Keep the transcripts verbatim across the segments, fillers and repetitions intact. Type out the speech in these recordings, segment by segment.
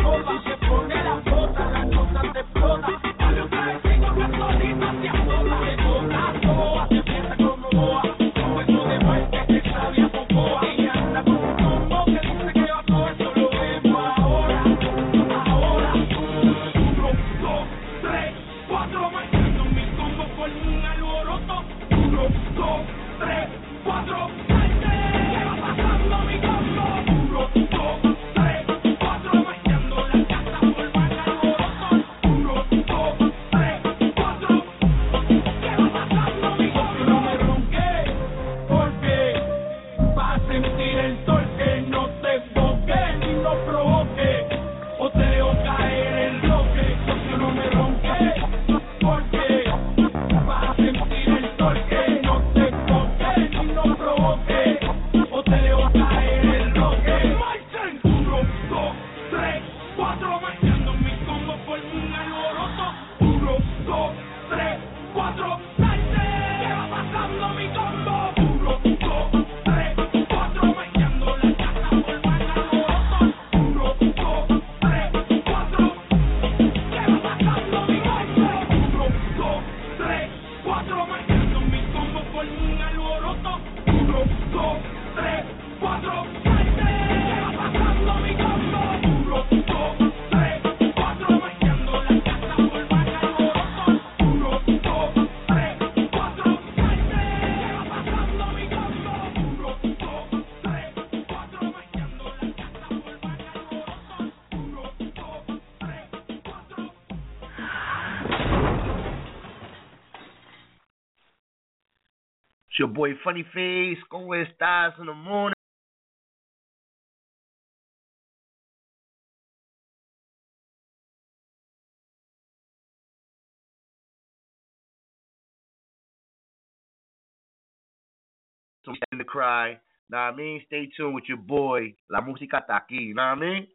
It's your boy Funny Face. ¿Cómo estás in the morning? In the cry. Nah, I mean, stay tuned with your boy. La música está aquí. Nah, I mean.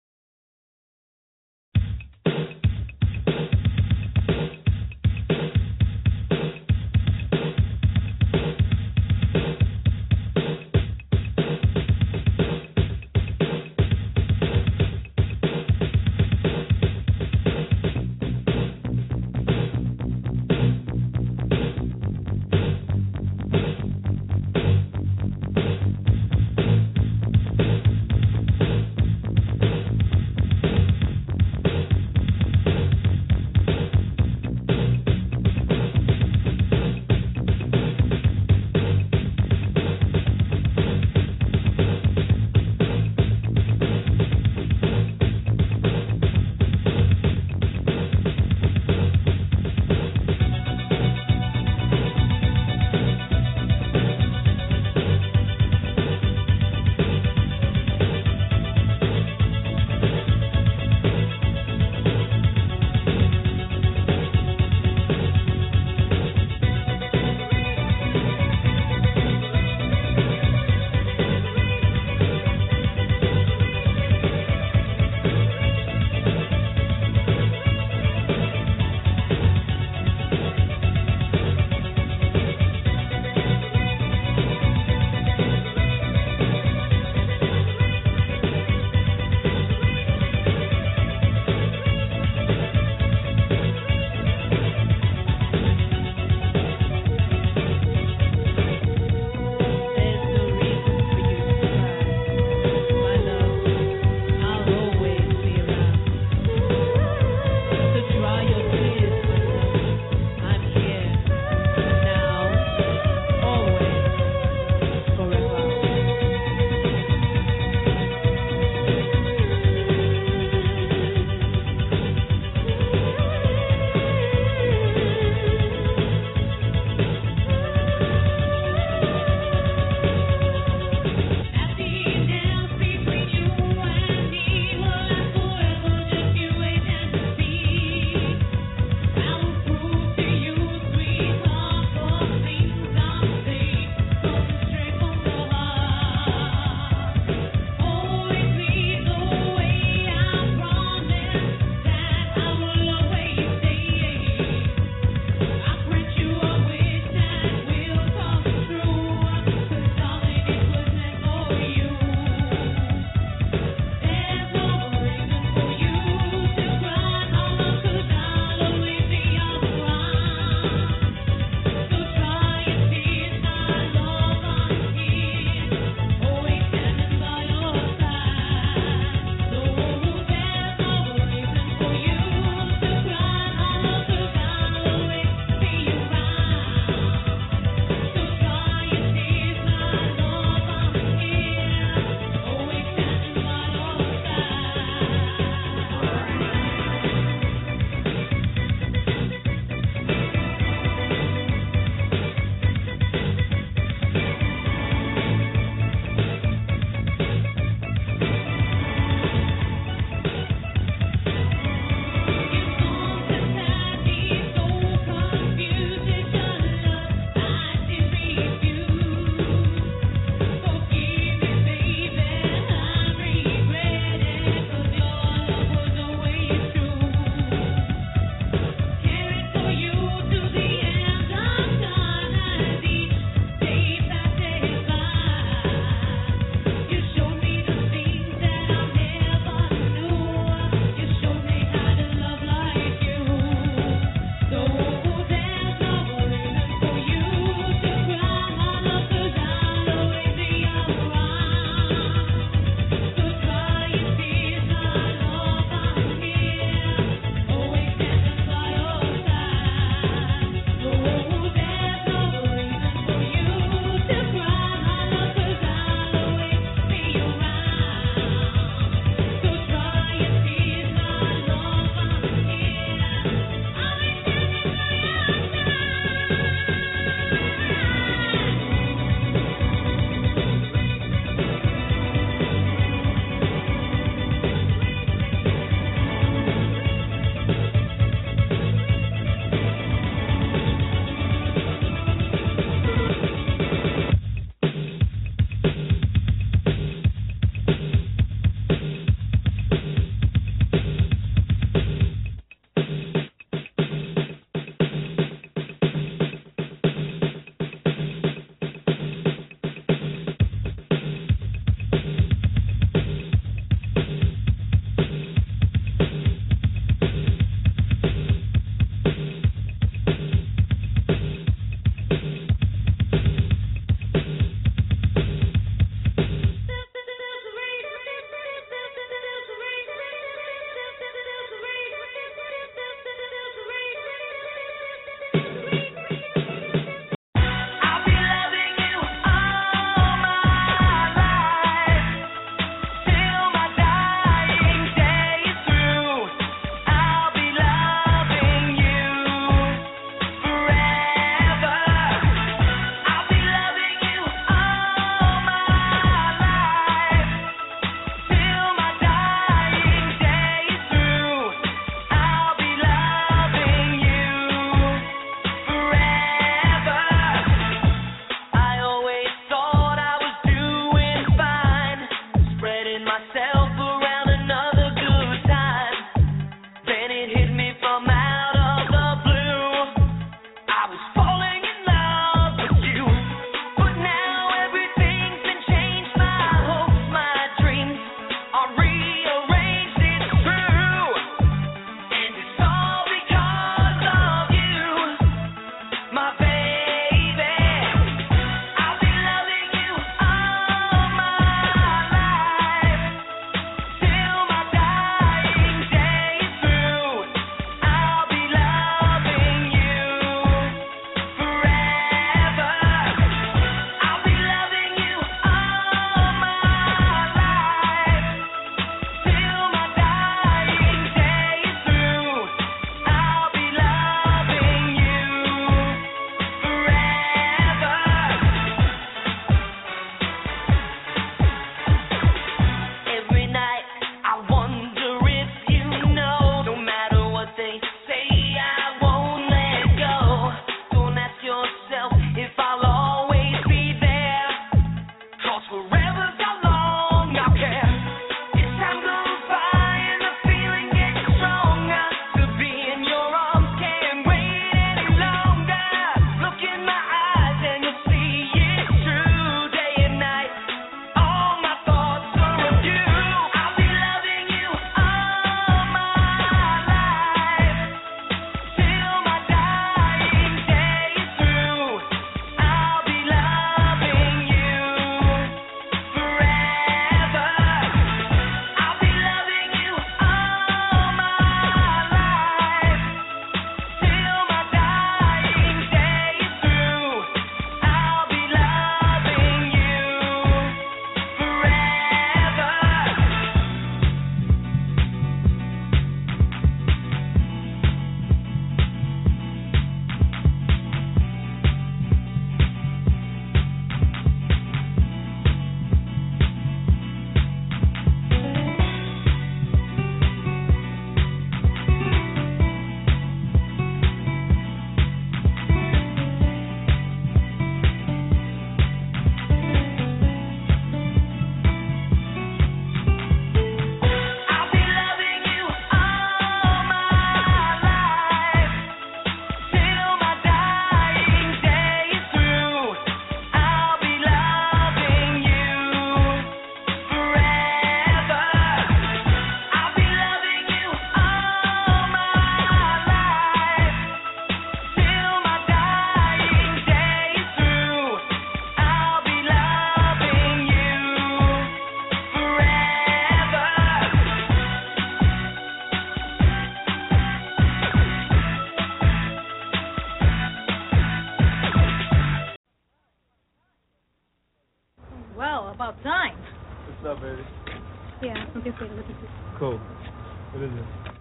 Yeah, no piacere, lo capisco. Cool. What is it?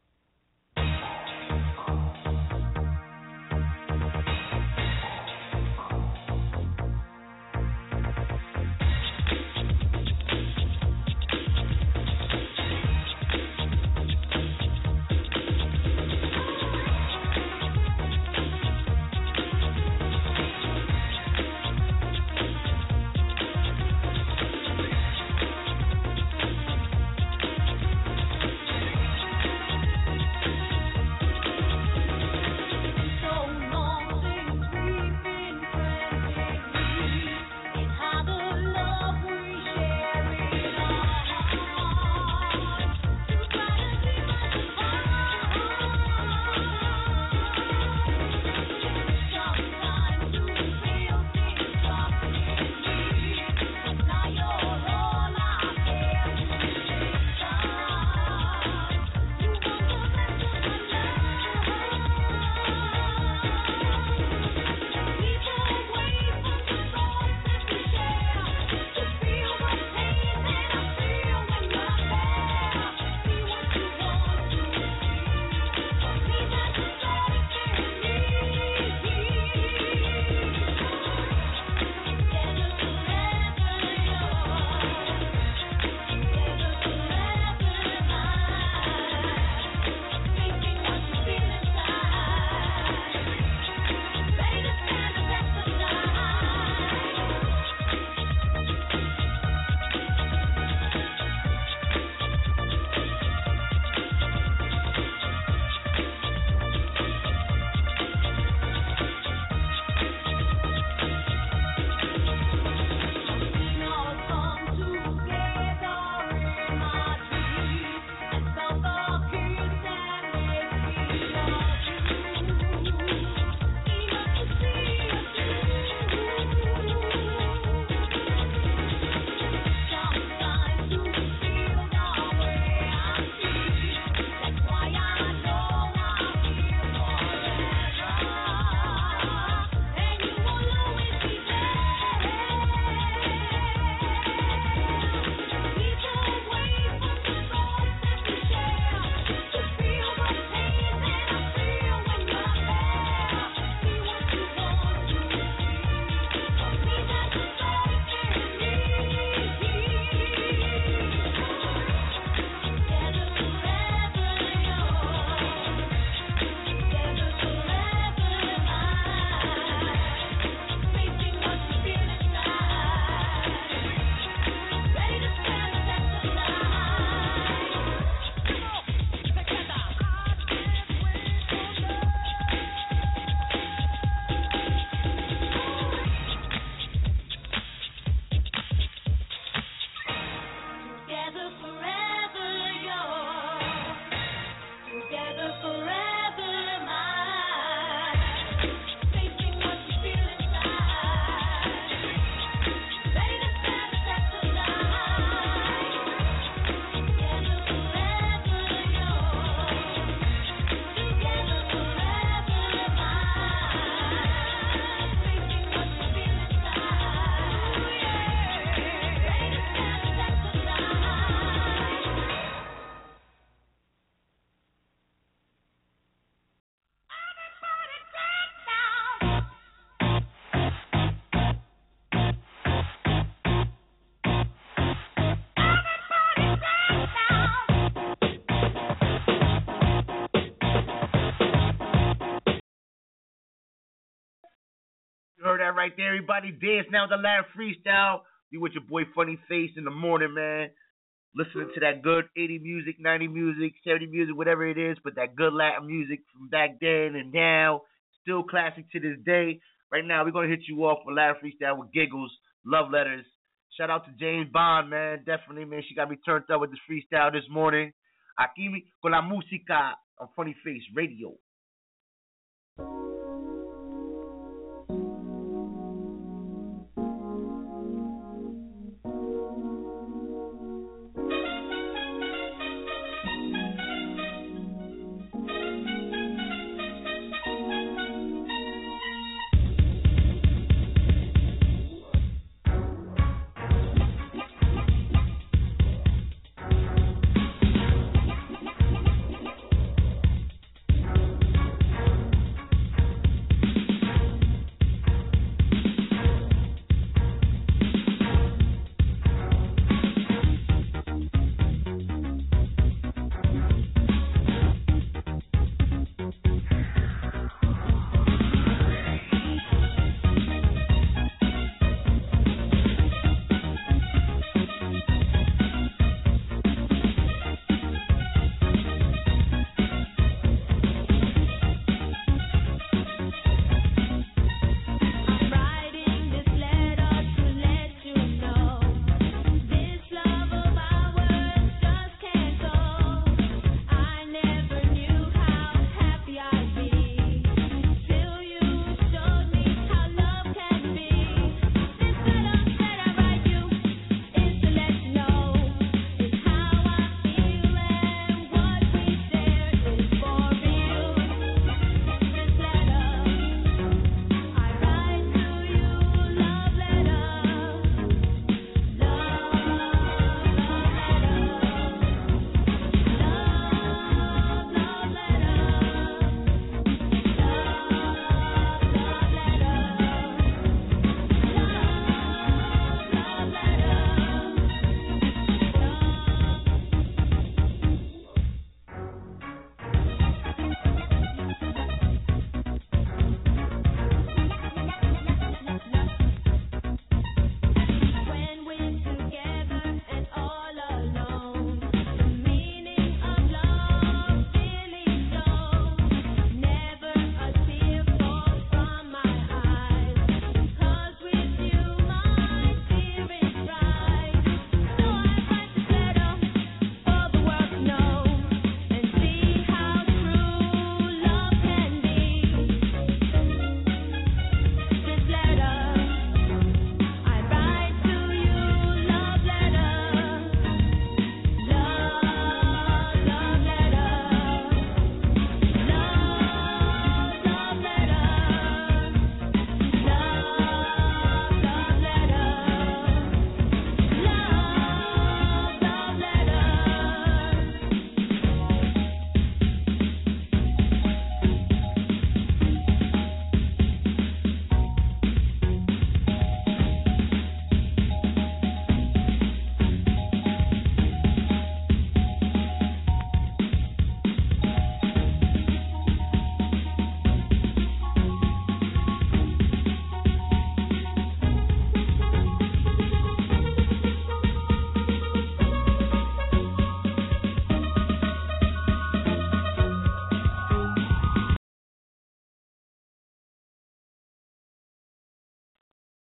You heard that right there, everybody. Dance now with the Latin freestyle. Be with your boy Funny Face in the morning, man. Listening to that good eighty music, ninety music, seventy music, whatever it is, but that good Latin music from back then and now. Still classic to this day. Right now, we're going to hit you off with Latin freestyle with Giggles, Love Letters. Shout out to James Bond, man. Definitely, man. She got me turned up with this freestyle this morning. Aquí con la música on Funny Face Radio.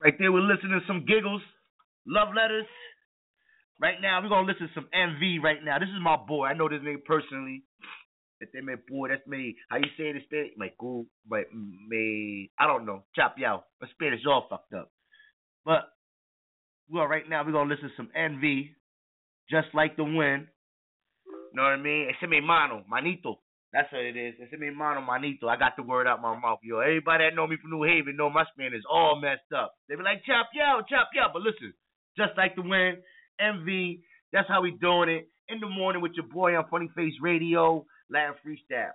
Right there, we're listening to some giggles, love letters. Right now, we're gonna listen to some M V right now. This is my boy. I know this nigga personally. Este me boy, that's me. How you say it in Spanish? My cool, but me, I don't know. Chop y'all. My Spanish all fucked up. But well, right now we're gonna listen to some M V, Just Like the Wind. You know what I mean? Ese mi mano, manito. That's what it is. Ese mi mano, manito. I got the word out my mouth, yo. Everybody that know me from New Haven know my Spanish is all messed up. They be like, chop y'all, chop y'all. But listen, Just Like the Wind, M V. That's how we doing it. In the morning with your boy on Funny Face Radio, Latin Freestyle.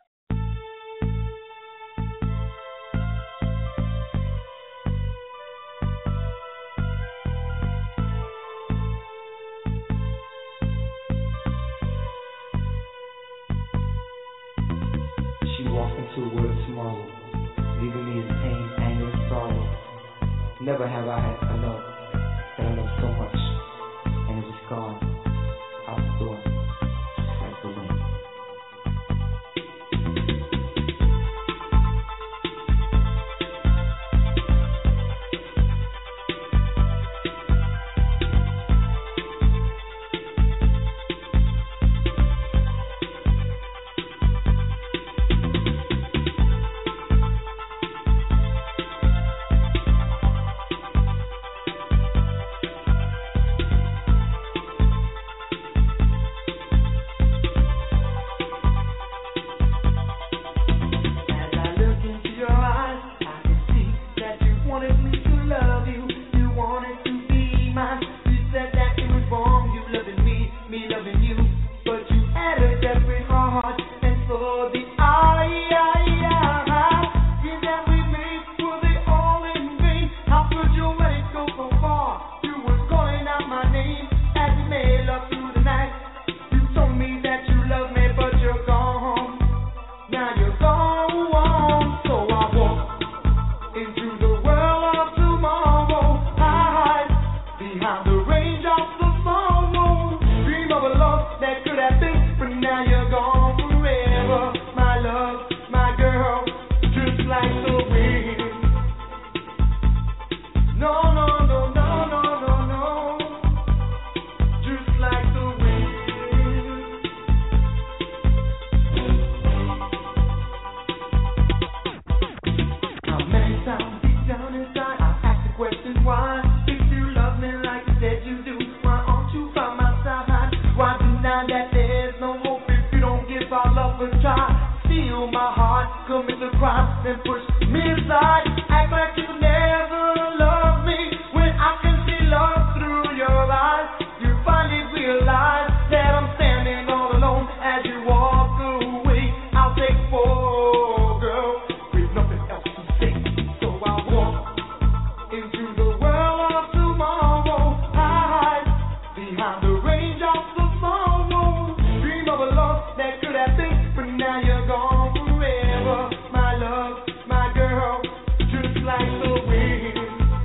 She walked into a world of tomorrow, leaving me in pain, anger, and sorrow. Never have I had a love that I love so much, and it was gone out the door, just like the wind. Like the wind.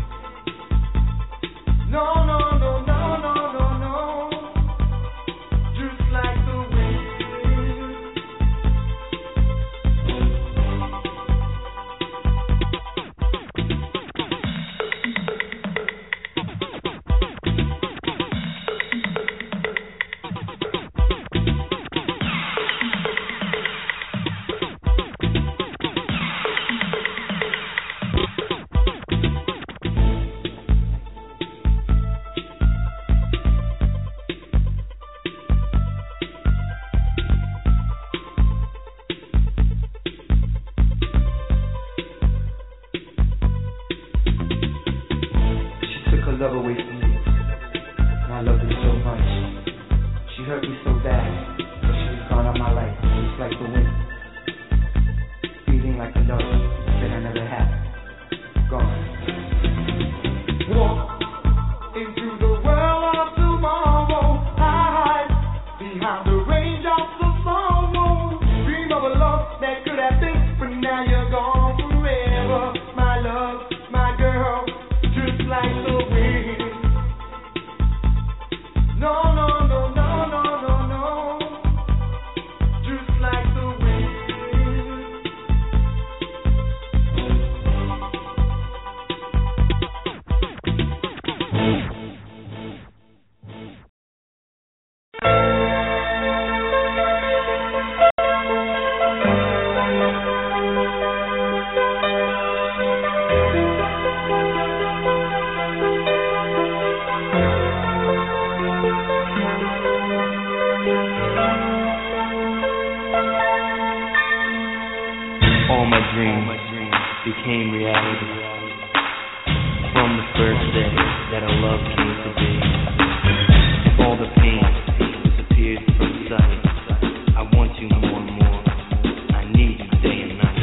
All my dreams became reality. From the first day that our love came to be, all the pain disappeared from sight. I want you more and more. I need you day and night.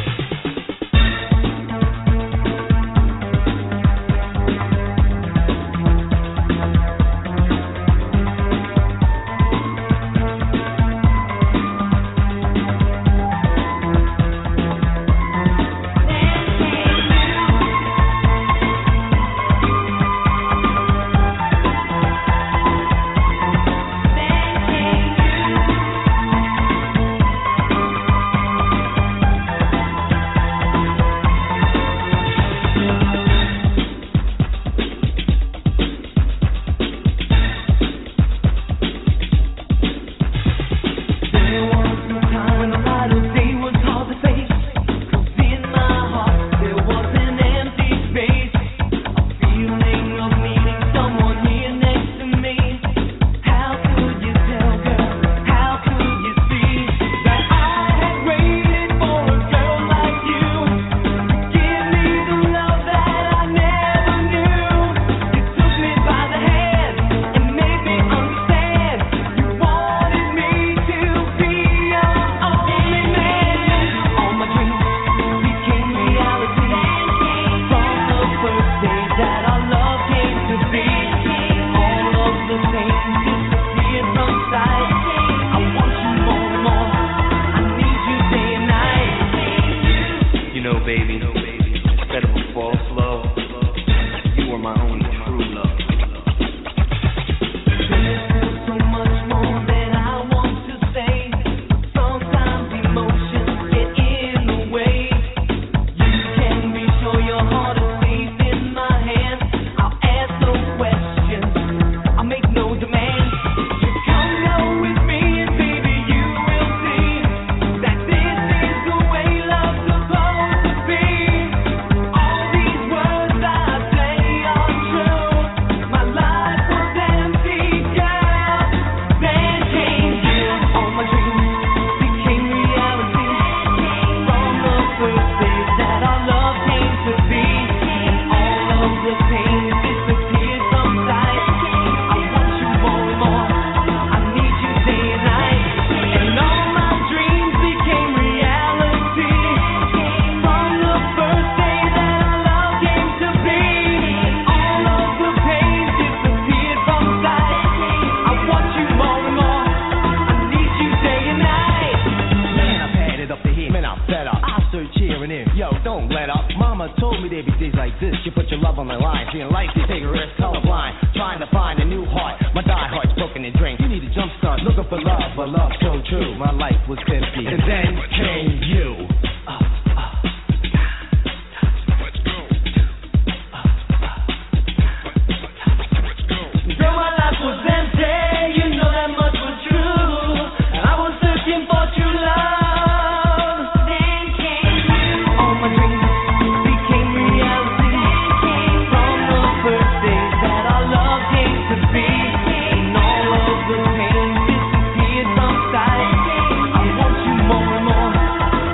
Disappeared from sight. I want you more and more.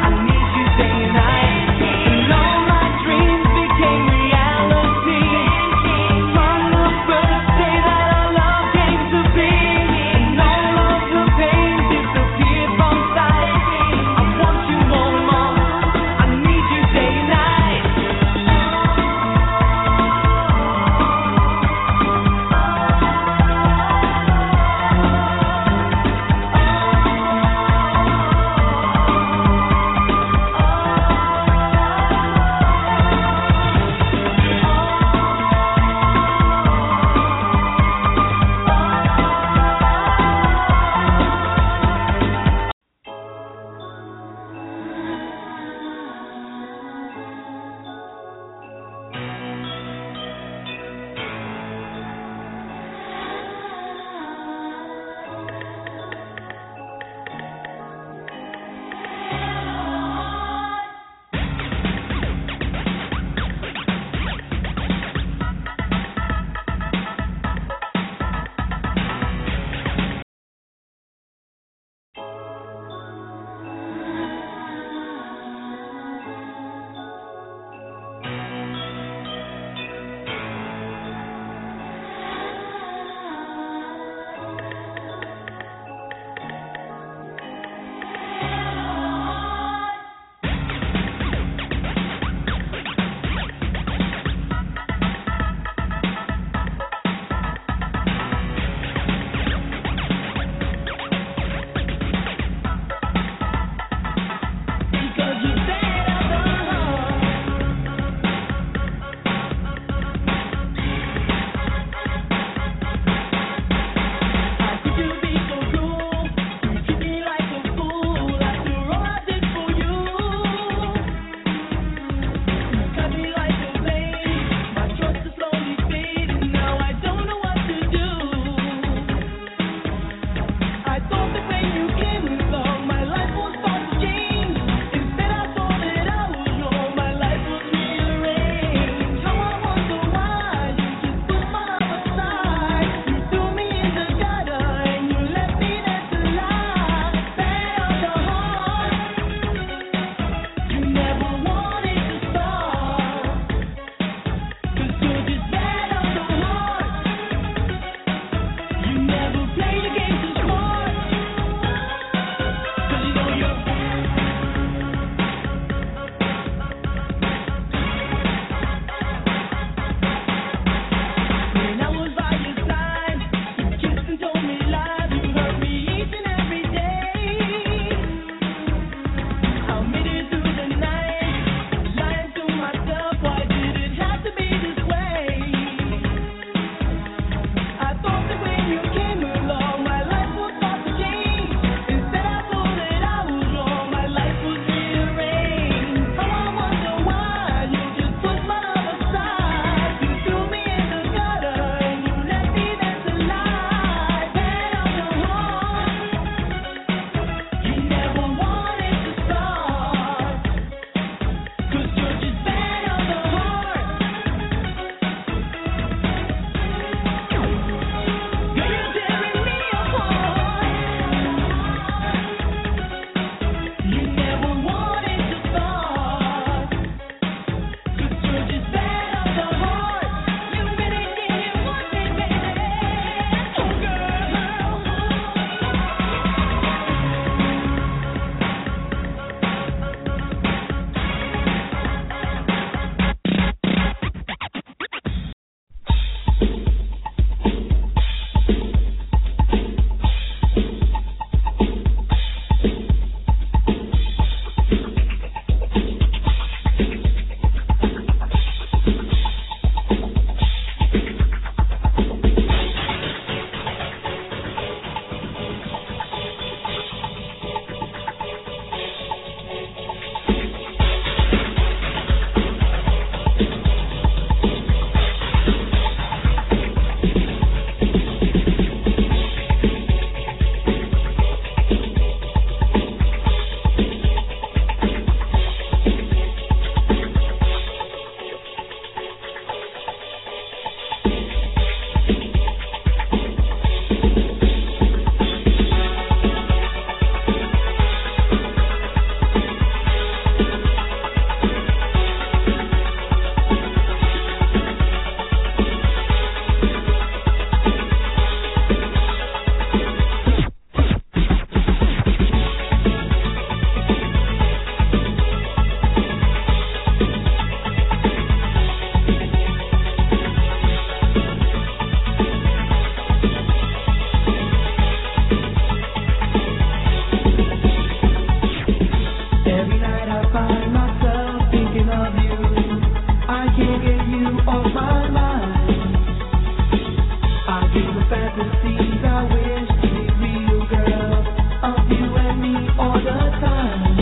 I find myself thinking of you. I can't get you off my mind. I dream of fantasies I wish to be real, girl, of you and me all the time.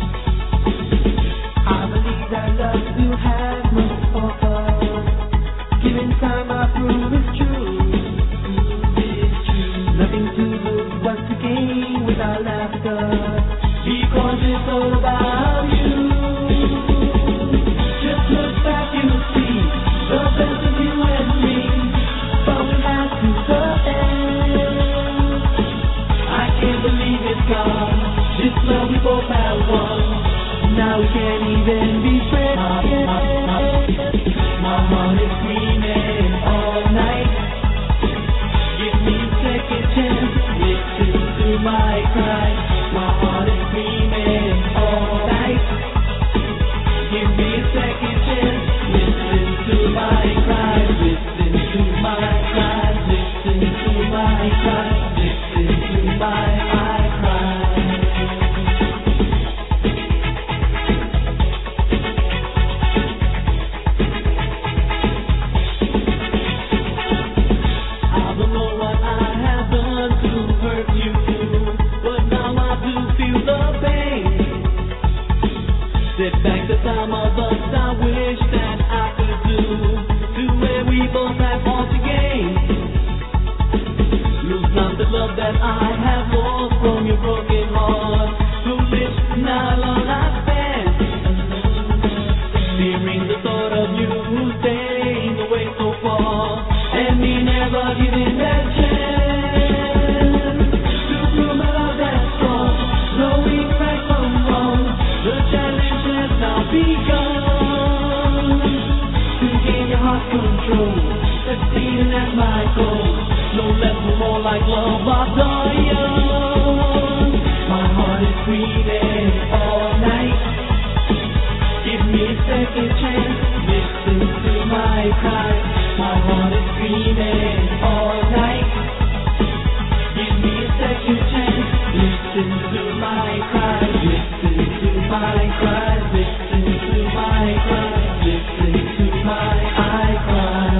I believe that love will have much for us. Given time I prove it's true. It's true. Nothing to lose but to gain with our laughter. Because it's all about you. Just look back, you'll see the best of you and me. But we have to the end. I can't believe it's gone. This love we both have won. Now we can't even be friends. My, my, my, my heart is screaming all night. Give me a second chance. Listen to my cry. My heart is screaming all night. Give me a second chance. Listen to my cry. Listen to my cry. Listen to my cry. Listen to my I cry. I don't know what I have done to hurt you, but now I do feel the pain. Sit back the time of us I wish that I could do, to where we both have all to gain. Lose not the love that I have lost from your broken heart. Foolish, now all I spend, fearing the thought of you staying away so far, and me never giving that chance to prove my love that's strong, knowing right from wrong. The challenge has now begun to gain your heart control, succeeding at my goal. No less, no more like love, I've done young. My heart is screaming all night. Give me a second chance. Listen to my cry. My heart is screaming all night. Give me a second chance. Listen to my cry. Listen to my cry. Listen to my cry. Listen to my I cry.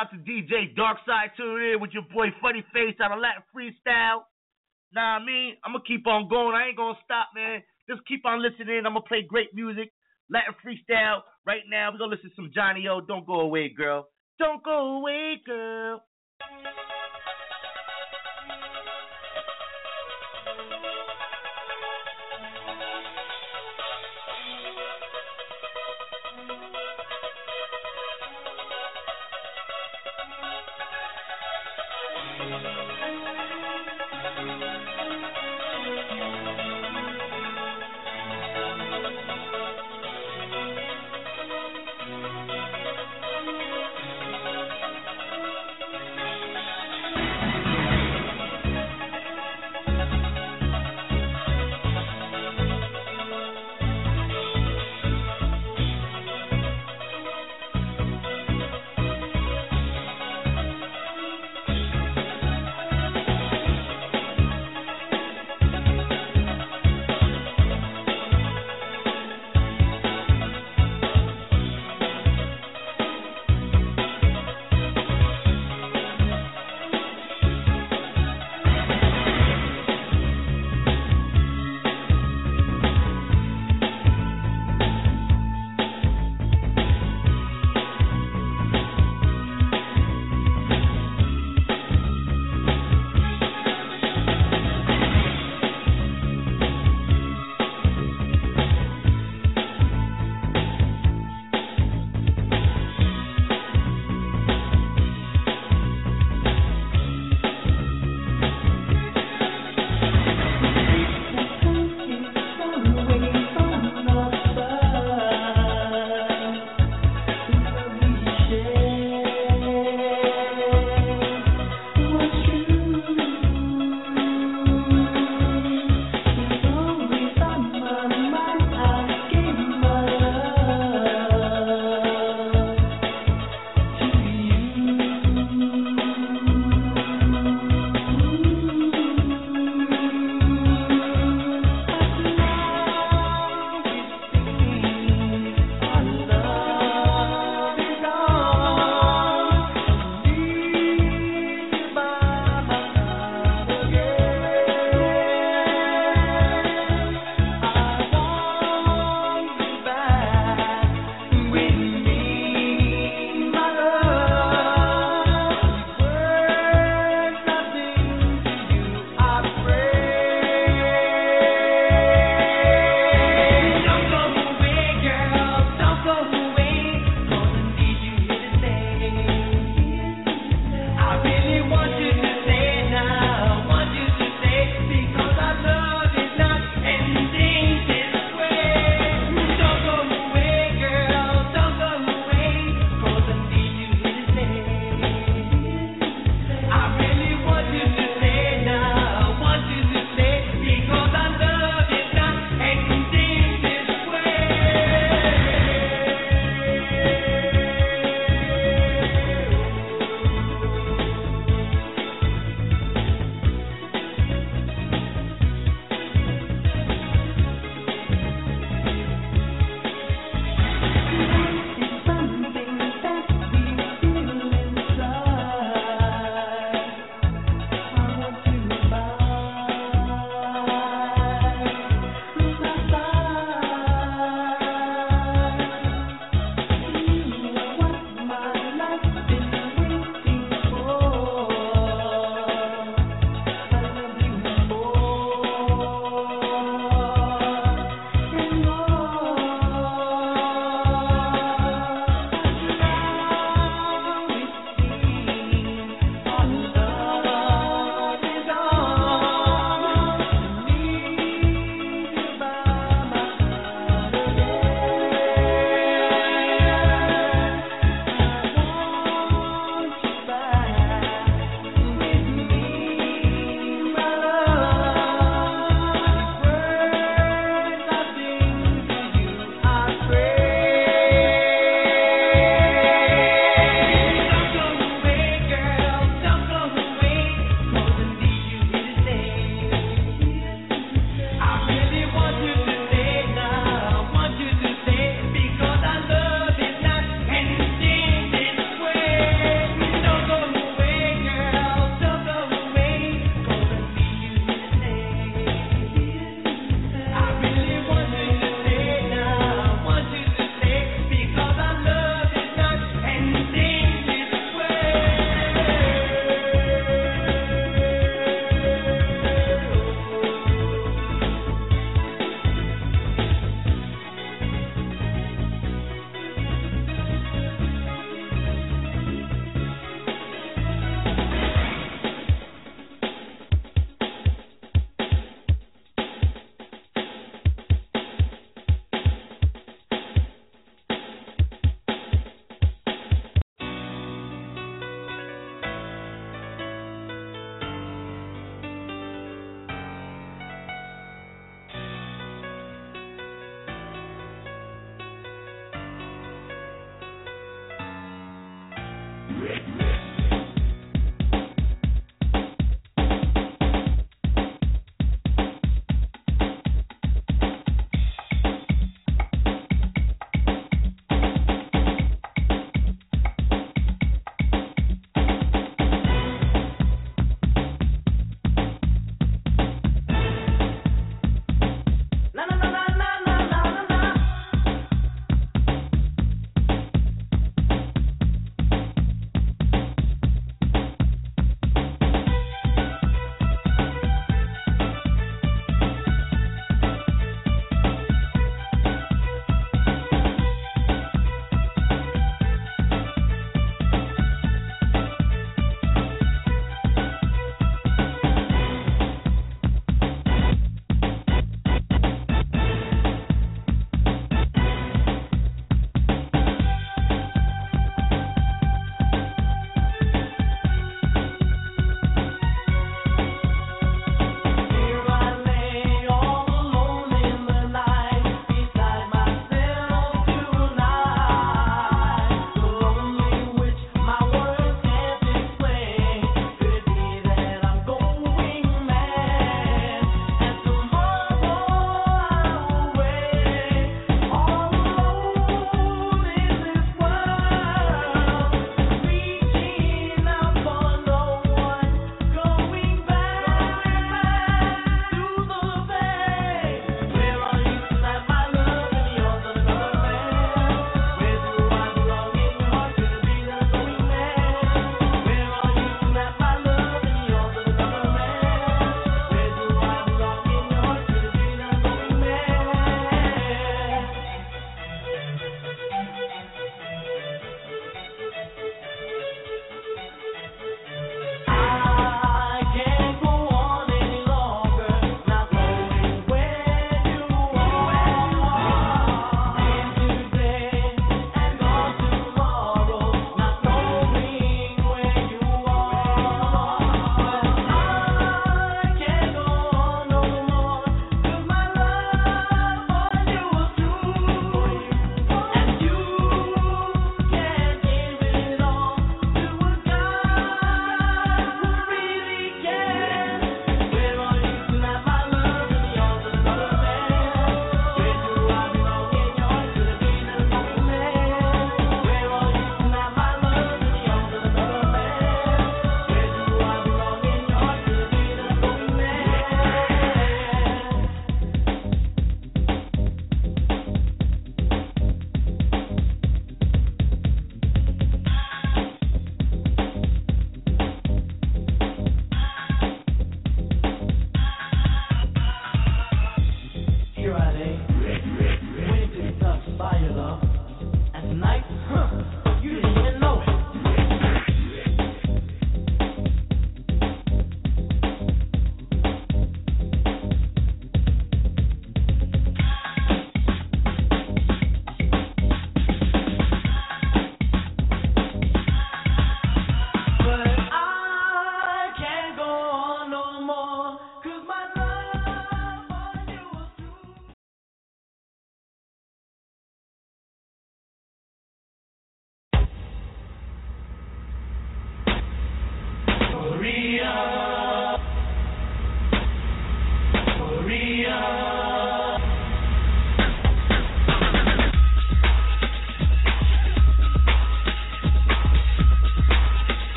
Shout out to D J Darkside tuning in with your boy Funny Face on a Latin Freestyle. Nah, I mean, I'm going to keep on going. I ain't going to stop, man. Just keep on listening. I'm going to play great music. Latin Freestyle. Right now, we're going to listen to some Johnny O. Don't go away, girl. Don't go away, girl.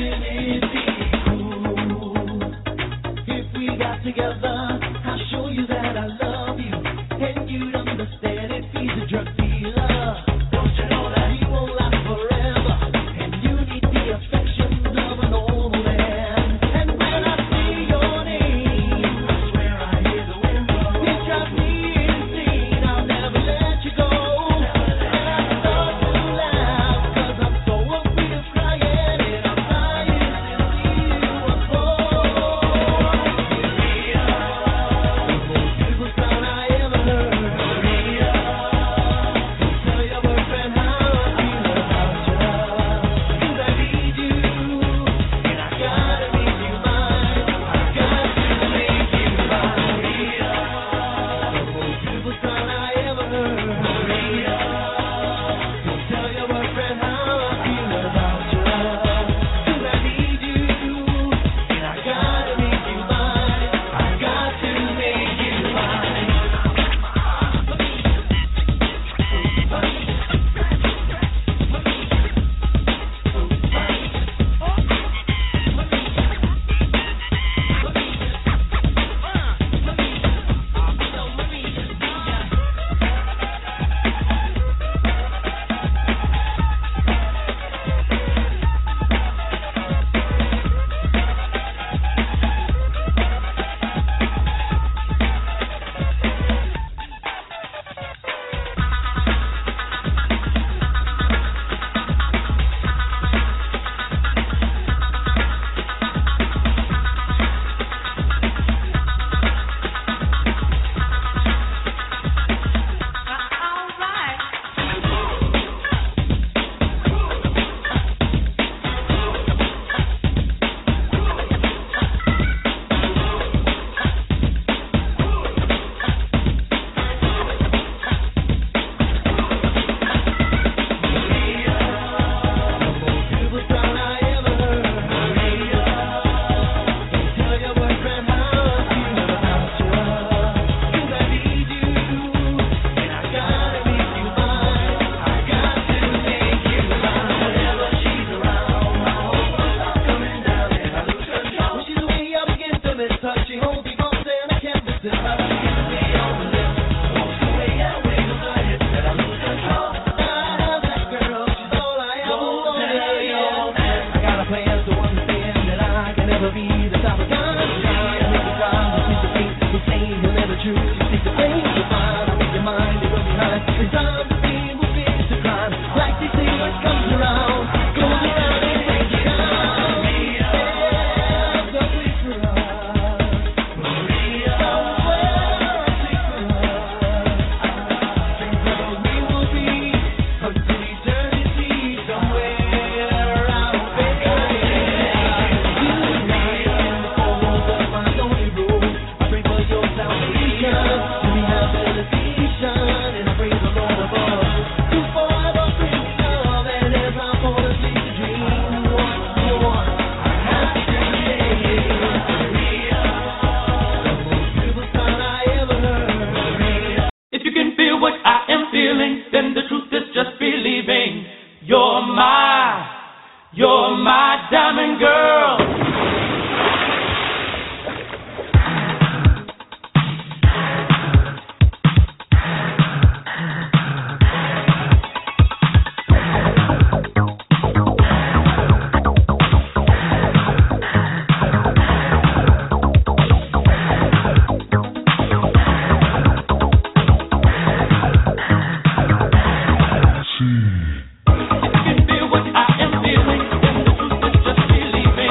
If you can feel what I am feeling, then the truth is just believing.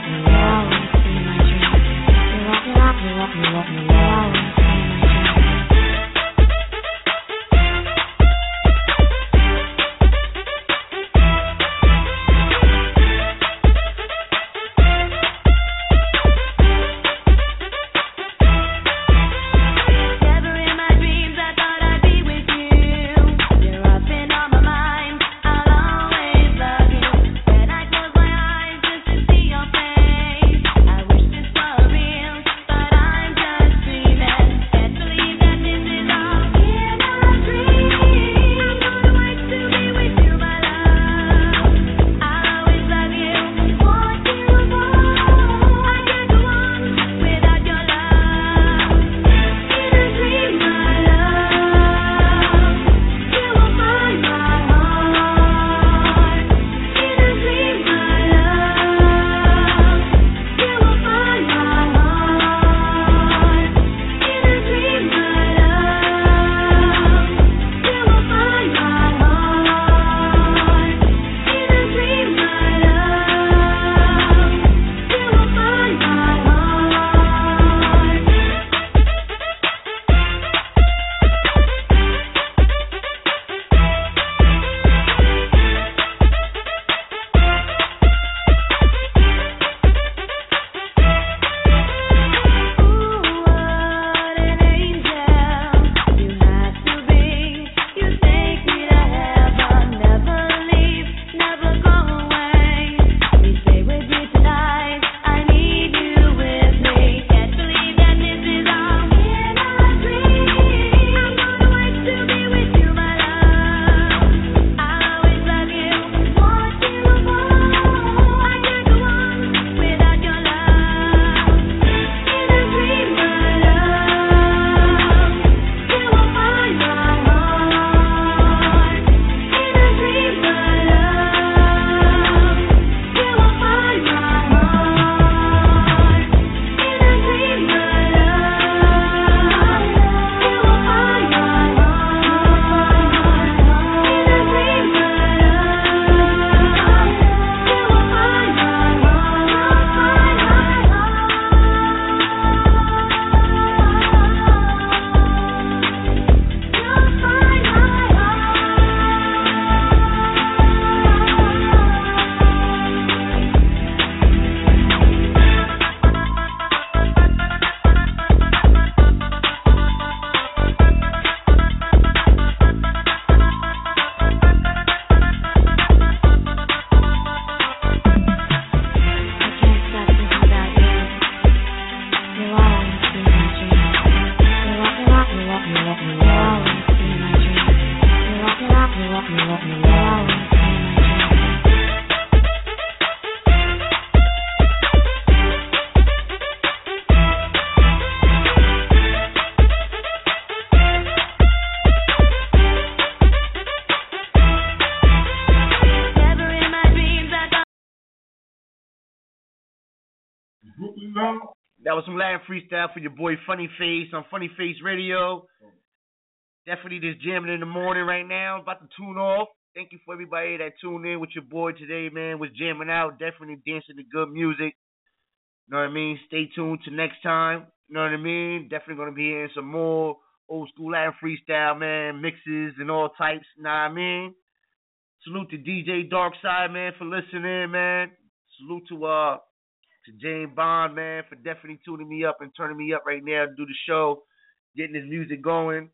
That was some Latin freestyle for your boy Funny Face on Funny Face Radio. Definitely just jamming in the morning right now. About to tune off. Thank you for everybody that tuned in with your boy today, man. Was jamming out. Definitely dancing to good music. You know what I mean? Stay tuned to next time. You know what I mean? Definitely going to be hearing some more old school Latin freestyle, man. Mixes and all types. You know what I mean? Salute to D J Darkside, man, for listening, man. Salute to uh to James Bond, man, for definitely tuning me up and turning me up right now to do the show, getting this music going.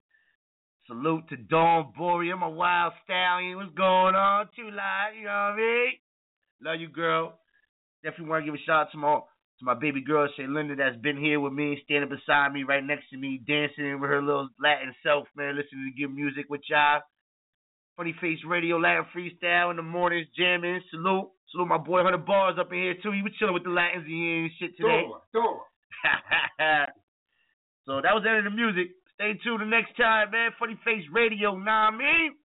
Salute to Dawn Bory, I'm a wild stallion. What's going on? Too live, you know what I mean? Love you, girl. Definitely want to give a shout out to my to my baby girl, Shay Linda, that's been here with me, standing beside me, right next to me, dancing with her little Latin self, man, listening to good music with y'all. Funny Face Radio, Latin freestyle in the mornings, jamming. Salute. Salute my boy Hunter Bars up in here, too. He was chilling with the Latins and shit today. Door, door. So that was the end of the music. Stay tuned the next time, man. Funny Face Radio, nah, I mean.